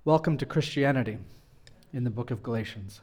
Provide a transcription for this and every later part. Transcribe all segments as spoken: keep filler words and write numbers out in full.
Welcome to Christianity in the book of Galatians.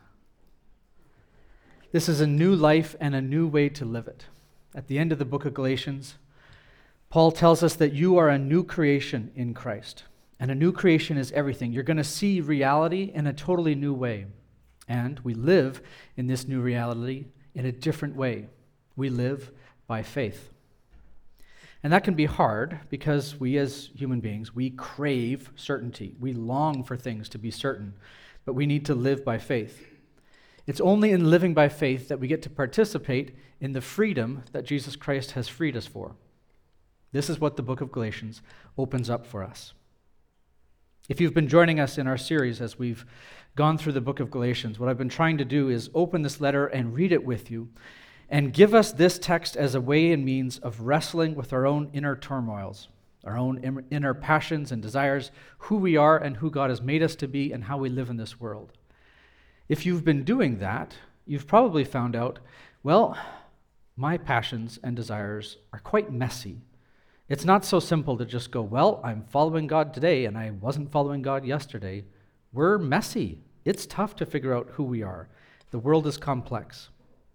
This is a new life and a new way to live it. At the end of the book of Galatians, Paul tells us that you are a new creation in Christ. And a new creation is everything. You're going to see reality in a totally new way. And we live in this new reality in a different way. We live by faith. And that can be hard because we as human beings, we crave certainty. We long for things to be certain, but we need to live by faith. It's only in living by faith that we get to participate in the freedom that Jesus Christ has freed us for. This is what the book of Galatians opens up for us. If you've been joining us in our series as we've gone through the book of Galatians, what I've been trying to do is open this letter and read it with you and give us this text as a way and means of wrestling with our own inner turmoils, our own inner passions and desires, who we are and who God has made us to be and how we live in this world. If you've been doing that, you've probably found out, well, my passions and desires are quite messy. It's not so simple to just go, well, I'm following God today and I wasn't following God yesterday. We're messy. It's tough to figure out who we are. The world is complex.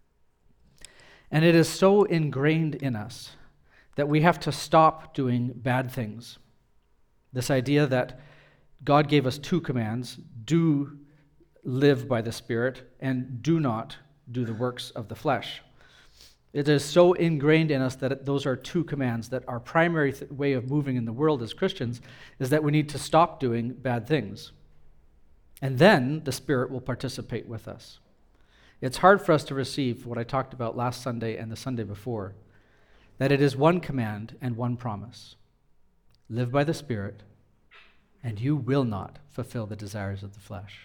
And it is so ingrained in us that we have to stop doing bad things. This idea that God gave us two commands: do live by the Spirit and do not do the works of the flesh. It is so ingrained in us that those are two commands, that our primary th- way of moving in the world as Christians is that we need to stop doing bad things. And then the Spirit will participate with us. It's hard for us to receive what I talked about last Sunday and the Sunday before, that it is one command and one promise. Live by the Spirit, and you will not fulfill the desires of the flesh.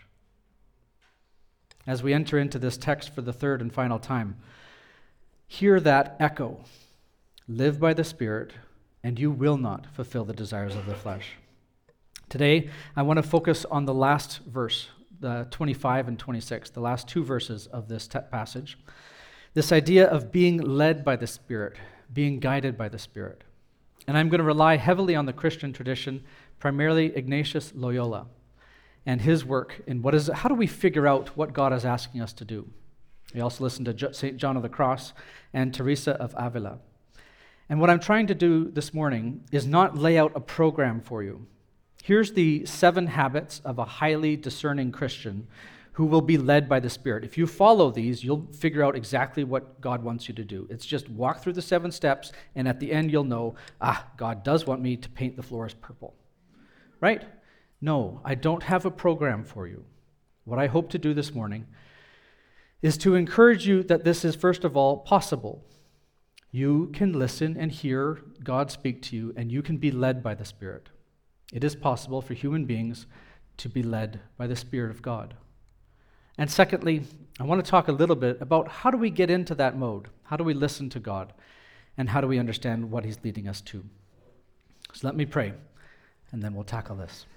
As we enter into this text for the third and final time, hear that echo. Live by the Spirit, and you will not fulfill the desires of the flesh. Today, I want to focus on the last verse, the twenty-five and twenty-six, the last two verses of this te- passage. This idea of being led by the Spirit, being guided by the Spirit. And I'm going to rely heavily on the Christian tradition, primarily Ignatius Loyola, and his work in what is, how do we figure out what God is asking us to do? We also listen to Saint John of the Cross and Teresa of Avila. And what I'm trying to do this morning is not lay out a program for you. Here's the seven habits of a highly discerning Christian who will be led by the Spirit. If you follow these, you'll figure out exactly what God wants you to do. It's just walk through the seven steps, and at the end you'll know, ah, God does want me to paint the floors purple. Right? No, I don't have a program for you. What I hope to do this morning is to encourage you that this is, first of all, possible. You can listen and hear God speak to you, and you can be led by the Spirit. It is possible for human beings to be led by the Spirit of God. And secondly, I want to talk a little bit about how do we get into that mode? How do we listen to God? And how do we understand what He's leading us to? So let me pray, and then we'll tackle this.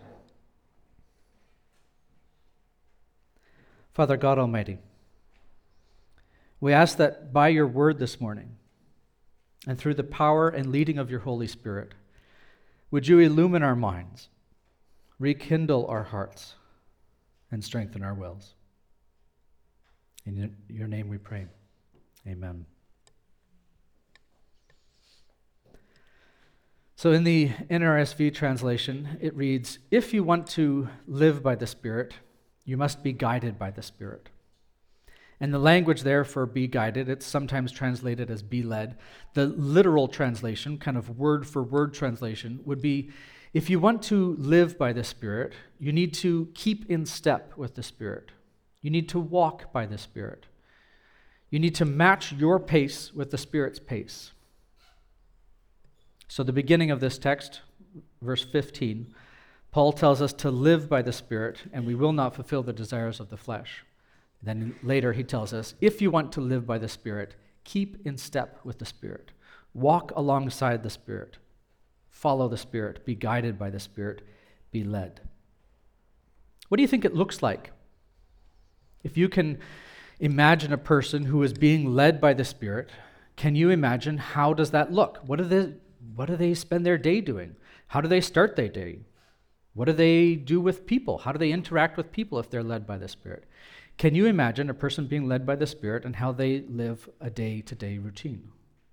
Father God Almighty, we ask that by your word this morning, and through the power and leading of your Holy Spirit, would you illumine our minds, rekindle our hearts, and strengthen our wills. In your name we pray. Amen. So in the N R S V translation, it reads, if you want to live by the Spirit, you must be guided by the Spirit. And the language there for be guided, it's sometimes translated as be led. The literal translation, kind of word for word translation, would be, if you want to live by the Spirit, you need to keep in step with the Spirit. You need to walk by the Spirit. You need to match your pace with the Spirit's pace. So the beginning of this text, verse fifteen, Paul tells us to live by the Spirit, and we will not fulfill the desires of the flesh. Then later he tells us, if you want to live by the Spirit, keep in step with the Spirit. Walk alongside the Spirit. Follow the Spirit. Be guided by the Spirit. Be led. What do you think it looks like? If you can imagine a person who is being led by the Spirit, can you imagine how does that look? What do they, what do they spend their day doing? How do they start their day? What do they do with people? How do they interact with people if they're led by the Spirit? Can you imagine a person being led by the Spirit and how they live a day-to-day routine?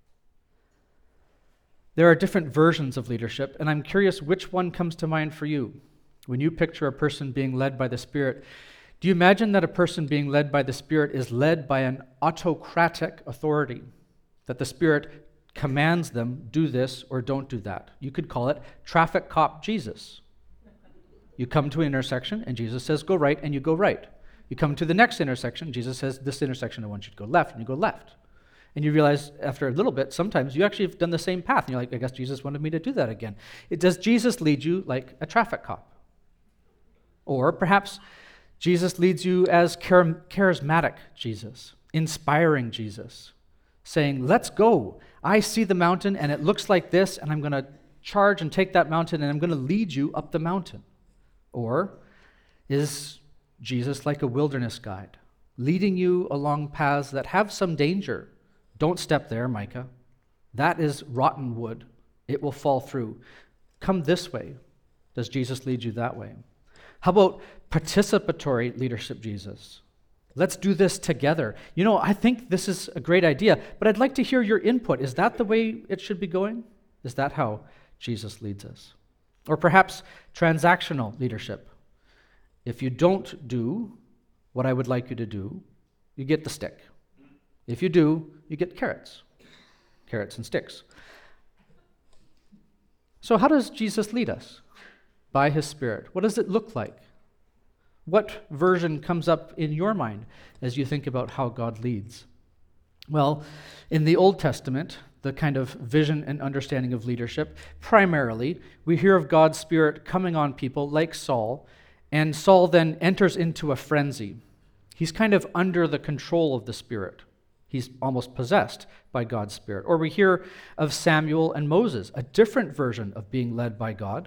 There are different versions of leadership, and I'm curious which one comes to mind for you. When you picture a person being led by the Spirit, do you imagine that a person being led by the Spirit is led by an autocratic authority, that the Spirit commands them, do this or don't do that? You could call it traffic cop Jesus. You come to an intersection, and Jesus says, go right, and you go right. You come to the next intersection, Jesus says, this intersection I want you to go left, and you go left. And you realize after a little bit, sometimes you actually have done the same path, and you're like, I guess Jesus wanted me to do that again. It, does Jesus lead you like a traffic cop? Or perhaps Jesus leads you as char- charismatic Jesus, inspiring Jesus, saying, let's go. I see the mountain, and it looks like this, and I'm going to charge and take that mountain, and I'm going to lead you up the mountain. Or is Jesus like a wilderness guide, leading you along paths that have some danger? Don't step there, Micah. That is rotten wood. It will fall through. Come this way. Does Jesus lead you that way? How about participatory leadership Jesus? Let's do this together. You know, I think this is a great idea, but I'd like to hear your input. Is that the way it should be going? Is that how Jesus leads us? Or perhaps transactional leadership. If you don't do what I would like you to do, you get the stick. If you do, you get carrots. Carrots and sticks. So how does Jesus lead us? By his Spirit. What does it look like? What version comes up in your mind as you think about how God leads? Well, in the Old Testament, the kind of vision and understanding of leadership, primarily, we hear of God's Spirit coming on people like Saul, and Saul then enters into a frenzy. He's kind of under the control of the Spirit. He's almost possessed by God's Spirit. Or we hear of Samuel and Moses, a different version of being led by God.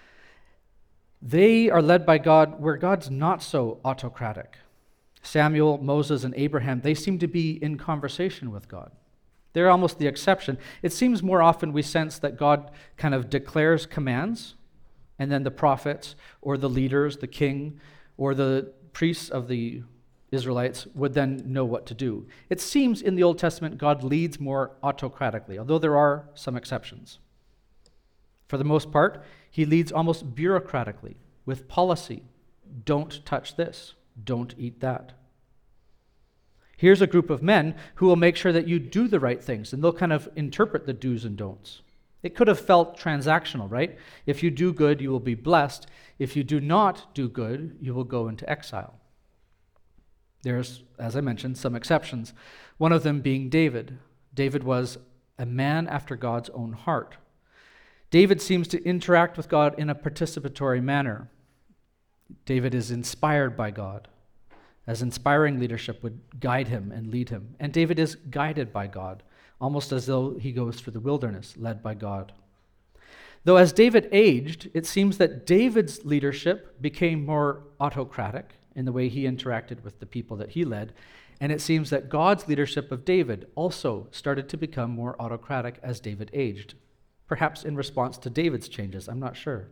They are led by God where God's not so autocratic. Samuel, Moses, and Abraham, they seem to be in conversation with God. They're almost the exception. It seems more often we sense that God kind of declares commands, and then the prophets or the leaders, the king, or the priests of the Israelites would then know what to do. It seems in the Old Testament God leads more autocratically, although there are some exceptions. For the most part, he leads almost bureaucratically with policy. Don't touch this. Don't eat that. Here's a group of men who will make sure that you do the right things, and they'll kind of interpret the do's and don'ts. It could have felt transactional, right? If you do good, you will be blessed. If you do not do good, you will go into exile. There's, as I mentioned, some exceptions. One of them being David. David was a man after God's own heart. David seems to interact with God in a participatory manner. David is inspired by God, as inspiring leadership would guide him and lead him. And David is guided by God, almost as though he goes through the wilderness, led by God. Though as David aged, it seems that David's leadership became more autocratic in the way he interacted with the people that he led, and it seems that God's leadership of David also started to become more autocratic as David aged, perhaps in response to David's changes, I'm not sure.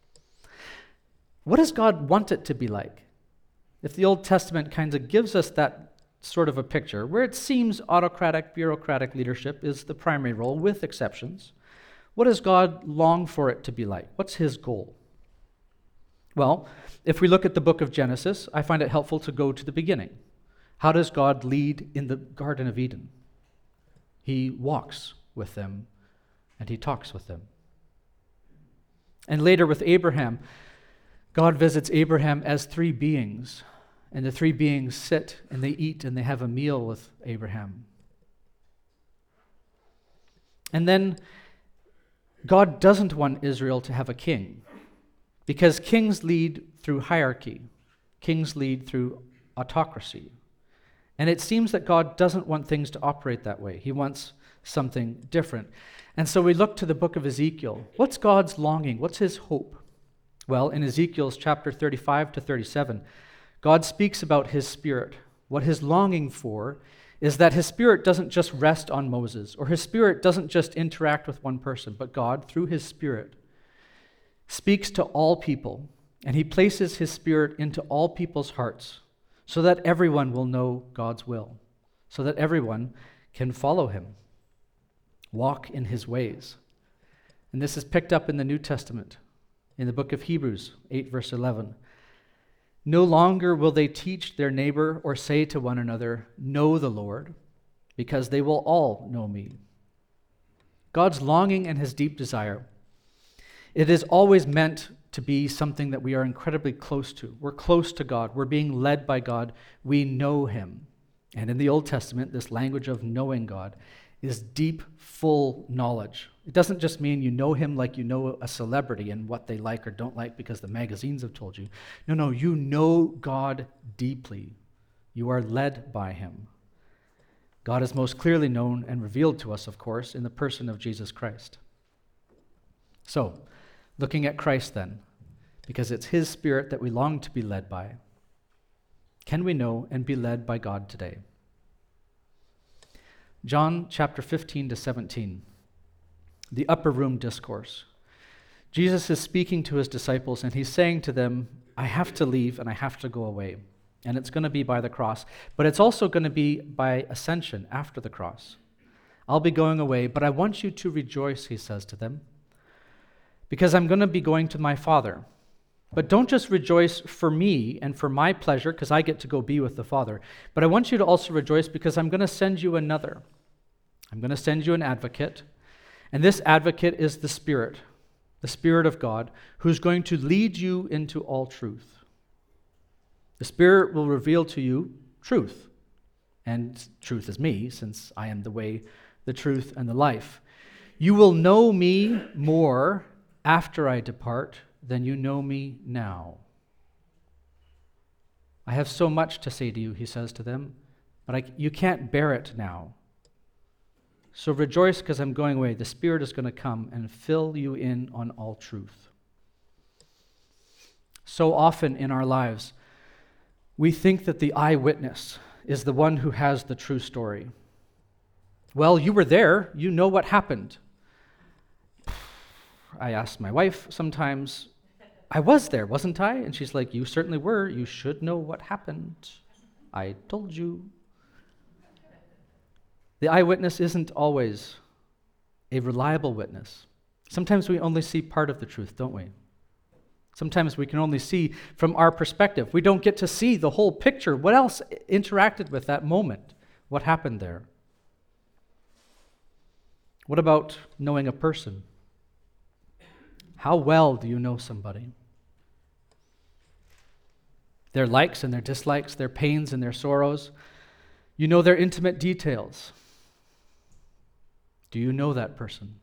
What does God want it to be like? If the Old Testament kind of gives us that sort of a picture, where it seems autocratic, bureaucratic leadership is the primary role, with exceptions, what does God long for it to be like? What's his goal? Well, if we look at the book of Genesis, I find it helpful to go to the beginning. How does God lead in the Garden of Eden? He walks with them and he talks with them. And later with Abraham, God visits Abraham as three beings, and the three beings sit and they eat and they have a meal with Abraham. And then God doesn't want Israel to have a king, because kings lead through hierarchy. Kings lead through autocracy. And it seems that God doesn't want things to operate that way. He wants something different. And so we look to the book of Ezekiel. What's God's longing? What's his hope? Well, in Ezekiel's chapter thirty-five to thirty-seven, God speaks about his Spirit. What his longing for is that his Spirit doesn't just rest on Moses, or his Spirit doesn't just interact with one person, but God, through his Spirit, speaks to all people, and he places his Spirit into all people's hearts so that everyone will know God's will, so that everyone can follow him, walk in his ways. And this is picked up in the New Testament, in the book of Hebrews eight, verse eleven. No longer will they teach their neighbor or say to one another, "Know the Lord," because they will all know me. God's longing and his deep desire, it is always meant to be something that we are incredibly close to. We're close to God. We're being led by God. We know him. And in the Old Testament, this language of knowing God is deep, full knowledge. It doesn't just mean you know him like you know a celebrity and what they like or don't like because the magazines have told you. No, no, you know God deeply. You are led by him. God is most clearly known and revealed to us, of course, in the person of Jesus Christ. So, looking at Christ then, because it's his Spirit that we long to be led by, can we know and be led by God today? John chapter fifteen to seventeen, the upper room discourse. Jesus is speaking to his disciples and he's saying to them, I have to leave and I have to go away. And it's going to be by the cross, but it's also going to be by ascension after the cross. I'll be going away, but I want you to rejoice, he says to them, because I'm going to be going to my Father. But don't just rejoice for me and for my pleasure, because I get to go be with the Father. But I want you to also rejoice because I'm going to send you another. I'm going to send you an advocate. And this advocate is the Spirit, the Spirit of God, who's going to lead you into all truth. The Spirit will reveal to you truth. And truth is me, since I am the way, the truth, and the life. You will know me more after I depart than you know me now. I have so much to say to you, he says to them, but I, you can't bear it now. So rejoice because I'm going away. The Spirit is going to come and fill you in on all truth. So often in our lives, we think that the eyewitness is the one who has the true story. Well, you were there. You know what happened. I ask my wife sometimes, I was there, wasn't I? And she's like, you certainly were. You should know what happened. I told you. The eyewitness isn't always a reliable witness. Sometimes we only see part of the truth, don't we? Sometimes we can only see from our perspective. We don't get to see the whole picture. What else interacted with that moment? What happened there? What about knowing a person? How well do you know somebody? Their likes and their dislikes, their pains and their sorrows. You know their intimate details. Do you know that person?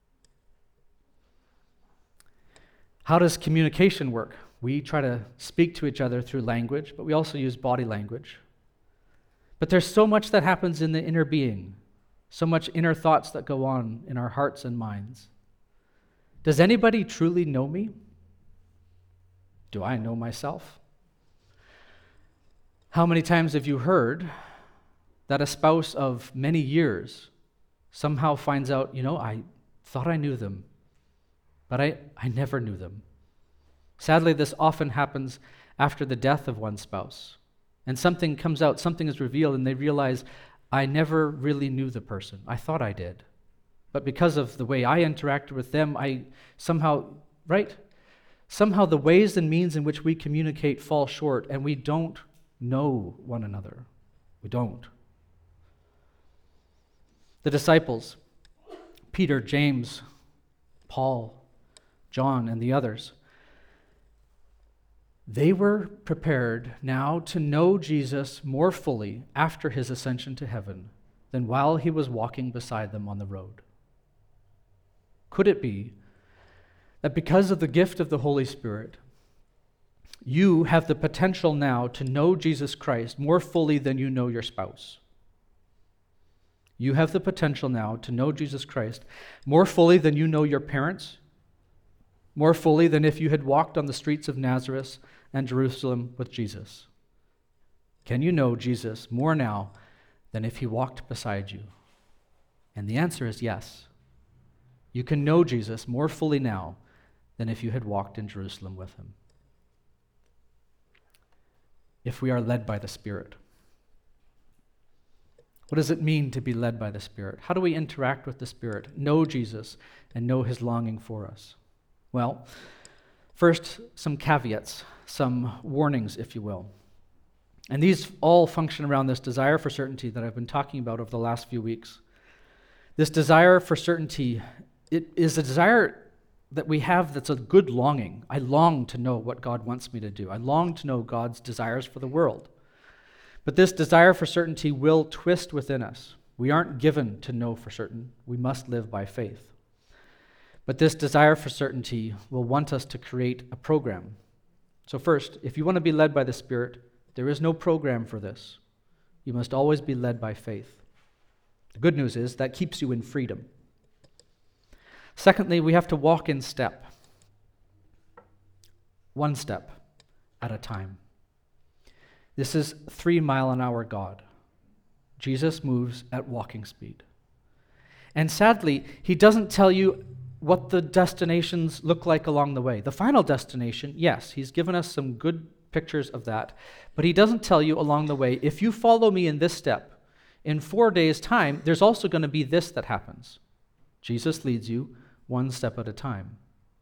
How does communication work? We try to speak to each other through language, but we also use body language. But there's so much that happens in the inner being, so much inner thoughts that go on in our hearts and minds. Does anybody truly know me? Do I know myself? How many times have you heard that a spouse of many years somehow finds out, you know, I thought I knew them, but I, I never knew them. Sadly, this often happens after the death of one spouse. And something comes out, something is revealed, and they realize, I never really knew the person. I thought I did. But because of the way I interacted with them, I somehow, right? Somehow the ways and means in which we communicate fall short, and we don't know one another. We don't. The disciples, Peter, James, Paul, John, and the others, they were prepared now to know Jesus more fully after his ascension to heaven than while he was walking beside them on the road. Could it be that because of the gift of the Holy Spirit, you have the potential now to know Jesus Christ more fully than you know your spouse? You have the potential now to know Jesus Christ more fully than you know your parents, more fully than if you had walked on the streets of Nazareth and Jerusalem with Jesus. Can you know Jesus more now than if he walked beside you? And the answer is yes. You can know Jesus more fully now than if you had walked in Jerusalem with him. If we are led by the Spirit. What does it mean to be led by the Spirit? How do we interact with the Spirit, know Jesus, and know his longing for us? Well, first, some caveats, some warnings, if you will. And these all function around this desire for certainty that I've been talking about over the last few weeks. This desire for certainty, it is a desire that we have that's a good longing. I long to know what God wants me to do. I long to know God's desires for the world. But this desire for certainty will twist within us. We aren't given to know for certain. We must live by faith. But this desire for certainty will want us to create a program. So first, if you want to be led by the Spirit, there is no program for this. You must always be led by faith. The good news is that keeps you in freedom. Secondly, we have to walk in step. One step at a time. This is three mile an hour God. Jesus moves at walking speed. And sadly, he doesn't tell you what the destinations look like along the way. The final destination, yes, he's given us some good pictures of that, but he doesn't tell you along the way, if you follow me in this step, in four days' time, there's also going to be this that happens. Jesus leads you one step at a time.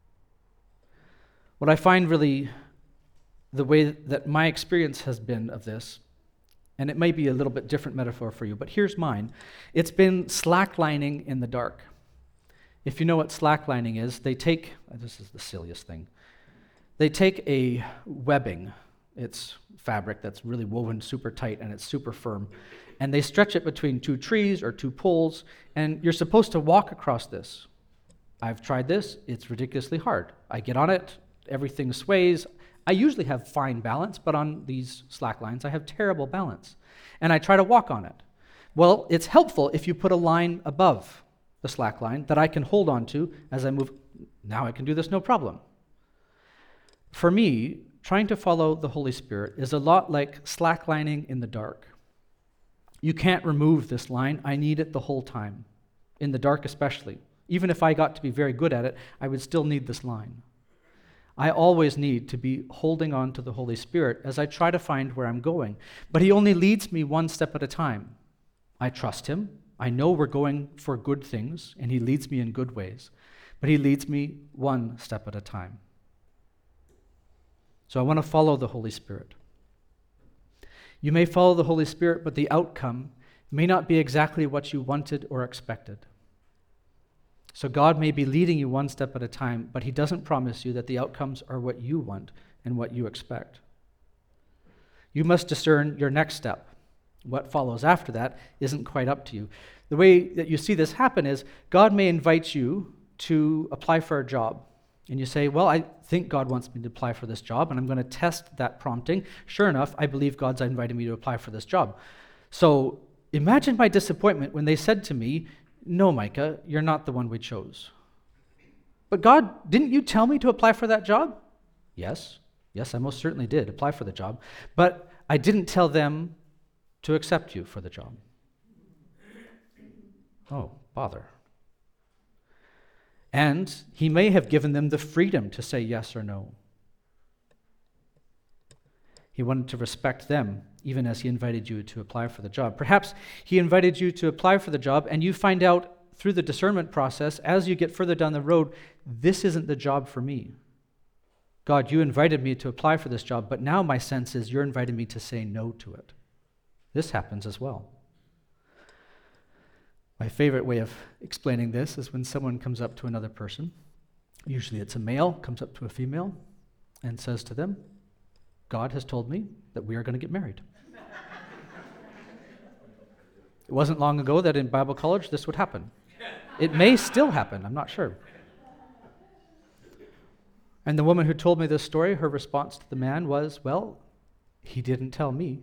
What I find really the way that my experience has been of this, and it may be a little bit different metaphor for you, but here's mine. It's been slacklining in the dark. If you know what slacklining is, they take, this is the silliest thing, they take a webbing, it's fabric that's really woven super tight and it's super firm, and they stretch it between two trees or two poles, and you're supposed to walk across this. I've tried this, it's ridiculously hard. I get on it, everything sways. I usually have fine balance, but on these slack lines, I have terrible balance. And I try to walk on it. Well, it's helpful if you put a line above the slack line that I can hold on to as I move. Now I can do this no problem. For me, trying to follow the Holy Spirit is a lot like slacklining in the dark. You can't remove this line. I need it the whole time, in the dark especially. Even if I got to be very good at it, I would still need this line. I always need to be holding on to the Holy Spirit as I try to find where I'm going. But he only leads me one step at a time. I trust him. I know we're going for good things, and he leads me in good ways. But he leads me one step at a time. So I want to follow the Holy Spirit. You may follow the Holy Spirit, but the outcome may not be exactly what you wanted or expected. So God may be leading you one step at a time, but he doesn't promise you that the outcomes are what you want and what you expect. You must discern your next step. What follows after that isn't quite up to you. The way that you see this happen is God may invite you to apply for a job. And you say, well, I think God wants me to apply for this job, and I'm going to test that prompting. Sure enough, I believe God's invited me to apply for this job. So imagine my disappointment when they said to me, no, Micah, you're not the one we chose. But God, didn't you tell me to apply for that job? Yes. Yes, I most certainly did apply for the job. But I didn't tell them to accept you for the job. Oh, bother. And he may have given them the freedom to say yes or no. He wanted to respect them, even as he invited you to apply for the job. Perhaps he invited you to apply for the job, and you find out through the discernment process, as you get further down the road, this isn't the job for me. God, you invited me to apply for this job, but now my sense is you're inviting me to say no to it. This happens as well. My favorite way of explaining this is when someone comes up to another person, usually it's a male, comes up to a female, and says to them, God has told me that we are going to get married. It wasn't long ago that in Bible college this would happen. It may still happen, I'm not sure. And the woman who told me this story, her response to the man was, well, he didn't tell me.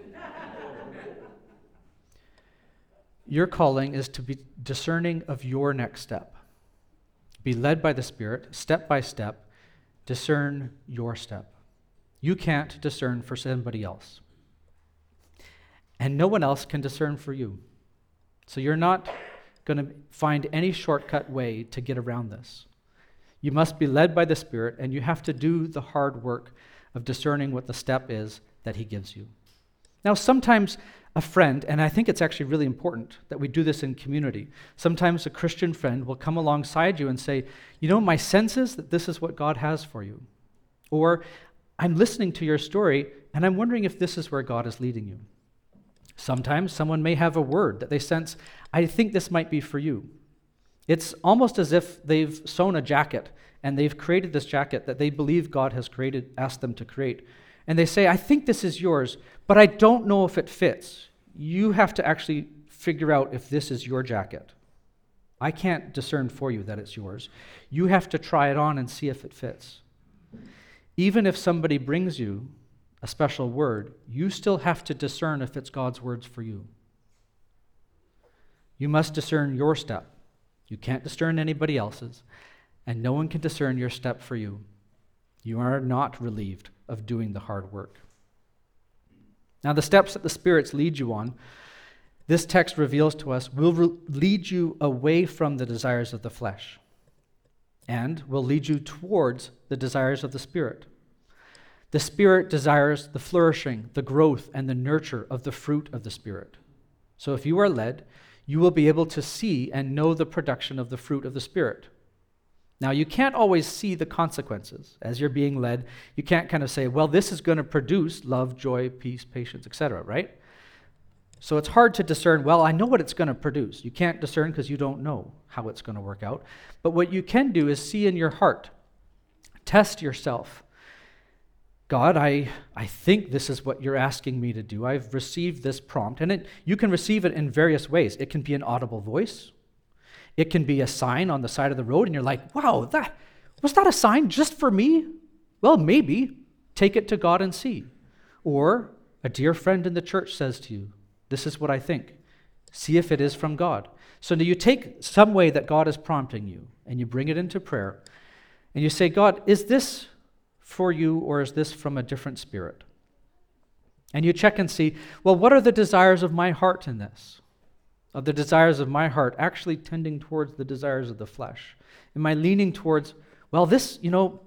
Your calling is to be discerning of your next step. Be led by the Spirit, step by step, discern your step. You can't discern for somebody else. And no one else can discern for you. So you're not going to find any shortcut way to get around this. You must be led by the Spirit, and you have to do the hard work of discerning what the step is that he gives you. Now, sometimes a friend, and I think it's actually really important that we do this in community, sometimes a Christian friend will come alongside you and say, you know, my sense is that this is what God has for you. Or, I'm listening to your story, and I'm wondering if this is where God is leading you. Sometimes someone may have a word that they sense, I think this might be for you. It's almost as if they've sewn a jacket, and they've created this jacket that they believe God has created, asked them to create. And they say, I think this is yours, but I don't know if it fits. You have to actually figure out if this is your jacket. I can't discern for you that it's yours. You have to try it on and see if it fits. Even if somebody brings you a special word, you still have to discern if it's God's words for you. You must discern your step. You can't discern anybody else's, and no one can discern your step for you. You are not relieved of doing the hard work. Now, the steps that the spirits lead you on, this text reveals to us, will re- lead you away from the desires of the flesh and will lead you towards the desires of the Spirit. The Spirit desires the flourishing, the growth, and the nurture of the fruit of the Spirit. So if you are led, you will be able to see and know the production of the fruit of the Spirit. Now, you can't always see the consequences. As you're being led, you can't kind of say, well, this is going to produce love, joy, peace, patience, et cetera, right? So it's hard to discern, well, I know what it's going to produce. You can't discern because you don't know how it's going to work out. But what you can do is see in your heart. Test yourself. God, I, I think this is what you're asking me to do. I've received this prompt. And it, you can receive it in various ways. It can be an audible voice. It can be a sign on the side of the road, and you're like, wow, that was that a sign just for me? Well, maybe. Take it to God and see. Or a dear friend in the church says to you, this is what I think. See if it is from God. So you take some way that God is prompting you, and you bring it into prayer, and you say, God, is this for you, or is this from a different spirit? And you check and see, well, what are the desires of my heart in this? Are the desires of my heart actually tending towards the desires of the flesh? Am I leaning towards, well, this, you know,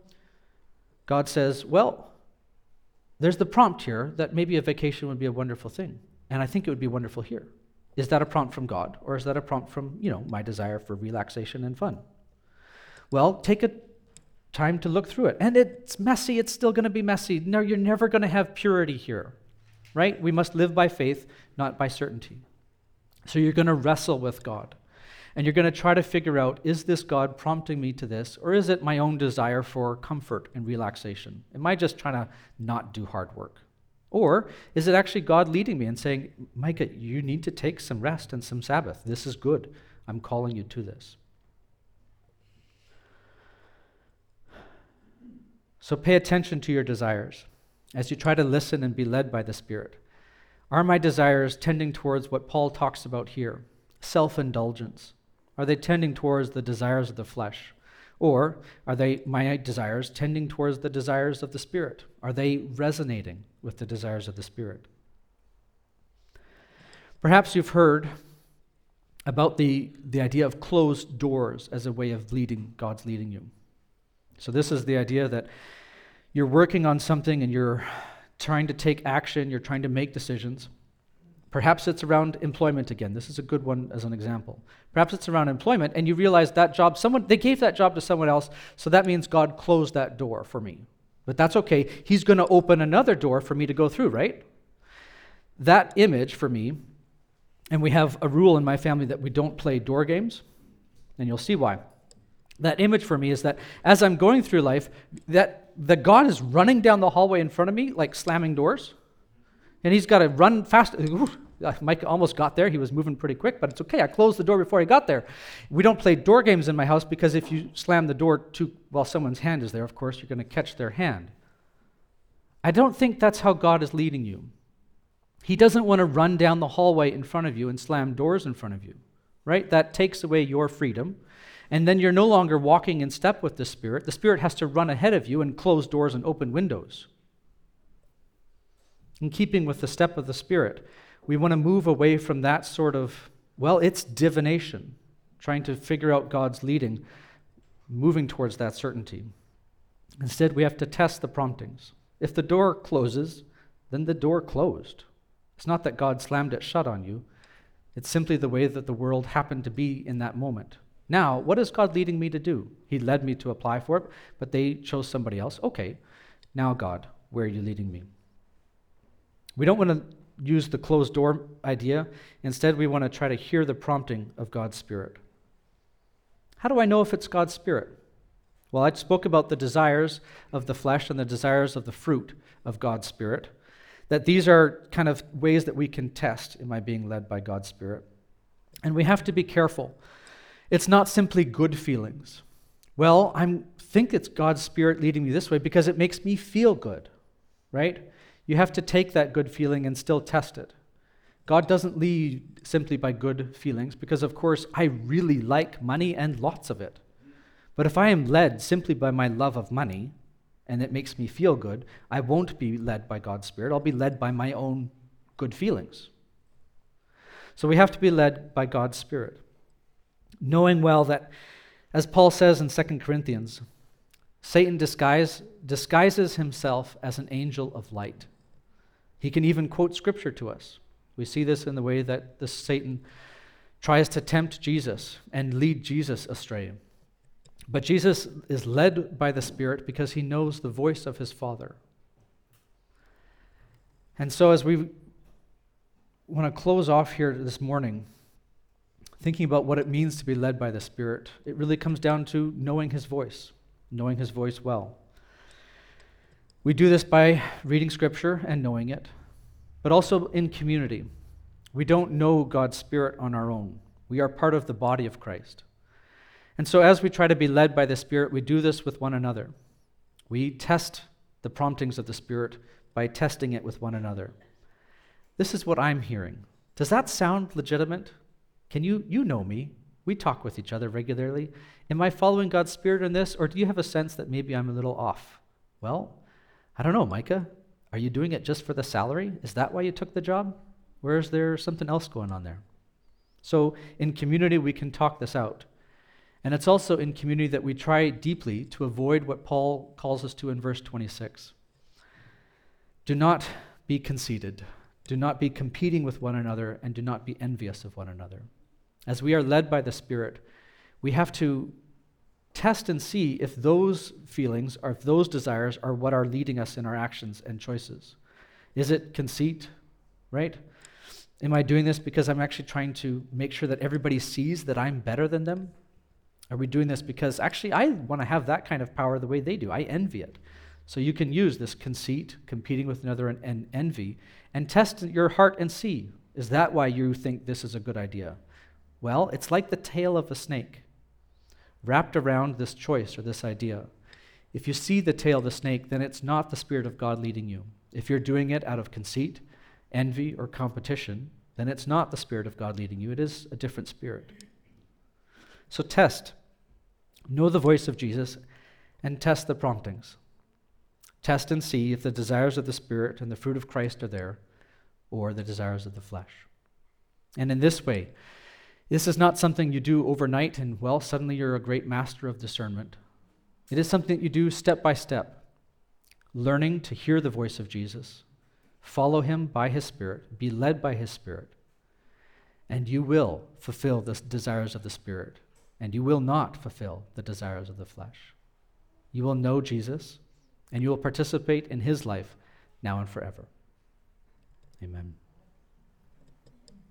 God says, well, there's the prompt here that maybe a vacation would be a wonderful thing, and I think it would be wonderful here. Is that a prompt from God, or is that a prompt from, you know, my desire for relaxation and fun? Well, take a time to look through it. And it's messy, it's still going to be messy. No, you're never going to have purity here, right? We must live by faith, not by certainty. So you're going to wrestle with God, and you're going to try to figure out, is this God prompting me to this, or is it my own desire for comfort and relaxation? Am I just trying to not do hard work? Or is it actually God leading me and saying, Micah, you need to take some rest and some Sabbath. This is good. I'm calling you to this. So pay attention to your desires as you try to listen and be led by the Spirit. Are my desires tending towards what Paul talks about here, self-indulgence? Are they tending towards the desires of the flesh? Or are they my desires tending towards the desires of the Spirit? Are they resonating with the desires of the Spirit? Perhaps you've heard about the, the idea of closed doors as a way of leading, God's leading you. So this is the idea that you're working on something and you're trying to take action, you're trying to make decisions. Perhaps it's around employment again. This is a good one as an example. Perhaps it's around employment, and you realize that job, someone they gave that job to someone else, so that means God closed that door for me. But that's okay. He's going to open another door for me to go through, right? That image for me, and we have a rule in my family that we don't play door games, and you'll see why. That image for me is that as I'm going through life, that that God is running down the hallway in front of me, like slamming doors, and he's got to run fast. Ooh, Mike almost got there. He was moving pretty quick, but it's okay. I closed the door before he got there. We don't play door games in my house because if you slam the door too while someone's hand is there, of course, you're going to catch their hand. I don't think that's how God is leading you. He doesn't want to run down the hallway in front of you and slam doors in front of you, right? That takes away your freedom. And then you're no longer walking in step with the Spirit. The Spirit has to run ahead of you and close doors and open windows. In keeping with the step of the Spirit, we want to move away from that sort of, well, it's divination, trying to figure out God's leading moving towards that certainty. Instead, we have to test the promptings. If the door closes, then the door closed. It's not that God slammed it shut on you. It's simply the way that the world happened to be in that moment. Now, what is God leading me to do? He led me to apply for it, but they chose somebody else. Okay, now God, where are you leading me? We don't want to use the closed door idea. Instead, we want to try to hear the prompting of God's Spirit. How do I know if it's God's Spirit? Well, I spoke about the desires of the flesh and the desires of the fruit of God's Spirit, that these are kind of ways that we can test, am I being led by God's Spirit? And we have to be careful. It's not simply good feelings. Well, I think it's God's Spirit leading me this way because it makes me feel good, right? You have to take that good feeling and still test it. God doesn't lead simply by good feelings because, of course, I really like money and lots of it. But if I am led simply by my love of money and it makes me feel good, I won't be led by God's Spirit. I'll be led by my own good feelings. So we have to be led by God's Spirit, knowing well that, as Paul says in Second Corinthians, Satan disguise, disguises himself as an angel of light. He can even quote Scripture to us. We see this in the way that this Satan tries to tempt Jesus and lead Jesus astray. But Jesus is led by the Spirit because he knows the voice of his Father. And so as we want to close off here this morning, thinking about what it means to be led by the Spirit, it really comes down to knowing his voice, knowing his voice well. We do this by reading Scripture and knowing it, but also in community. We don't know God's Spirit on our own. We are part of the body of Christ. And so as we try to be led by the Spirit, we do this with one another. We test the promptings of the Spirit by testing it with one another. This is what I'm hearing. Does that sound legitimate? Can you, you know me. We talk with each other regularly. Am I following God's Spirit in this, or do you have a sense that maybe I'm a little off? Well, I don't know, Micah. Are you doing it just for the salary? Is that why you took the job? Or is there something else going on there? So in community, we can talk this out. And it's also in community that we try deeply to avoid what Paul calls us to in verse twenty-six. Do not be conceited. Do not be competing with one another, and do not be envious of one another. As we are led by the Spirit, we have to test and see if those feelings or if those desires are what are leading us in our actions and choices. Is it conceit, right? Am I doing this because I'm actually trying to make sure that everybody sees that I'm better than them? Are we doing this because actually I want to have that kind of power the way they do? I envy it. So you can use this conceit, competing with another, and, and envy, and test your heart and see, is that why you think this is a good idea? Well, it's like the tail of a snake wrapped around this choice or this idea. If you see the tail of the snake, then it's not the Spirit of God leading you. If you're doing it out of conceit, envy, or competition, then it's not the Spirit of God leading you. It is a different spirit. So test. Know the voice of Jesus and test the promptings. Test and see if the desires of the Spirit and the fruit of Christ are there, or the desires of the flesh. And in this way, this is not something you do overnight and, well, suddenly you're a great master of discernment. It is something that you do step by step, learning to hear the voice of Jesus, follow him by his Spirit, be led by his Spirit, and you will fulfill the desires of the Spirit, and you will not fulfill the desires of the flesh. You will know Jesus, and you will participate in his life now and forever. Amen.